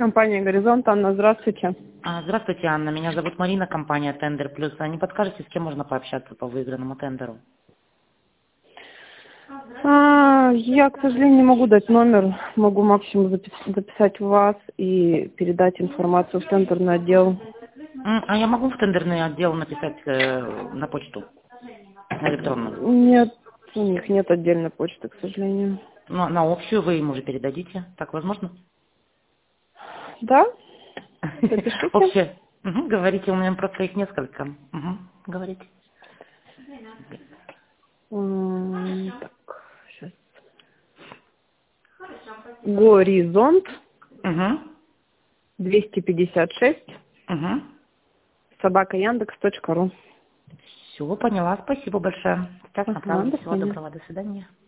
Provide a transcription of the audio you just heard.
Компания «Горизонт». Анна, здравствуйте. Здравствуйте, Анна. Меня зовут Марина, компания «Тендер Плюс». Не подскажете, с кем можно пообщаться по выигранному тендеру? Я, к сожалению, не могу дать номер. Могу максимум записать вас и передать информацию в тендерный отдел. А я могу в тендерный отдел написать на почту, на электронную? Нет, у них нет отдельной почты, к сожалению. Ну, на общую вы им уже передадите. Так возможно? Да? Запишите. Общая. Говорите, у меня просто их несколько. Говорите. Так, сейчас. Горизонт 256 @yandex.ru. Все, поняла. Спасибо большое. Сейчас Ага, направлю. до Всего свидания. доброго. До свидания.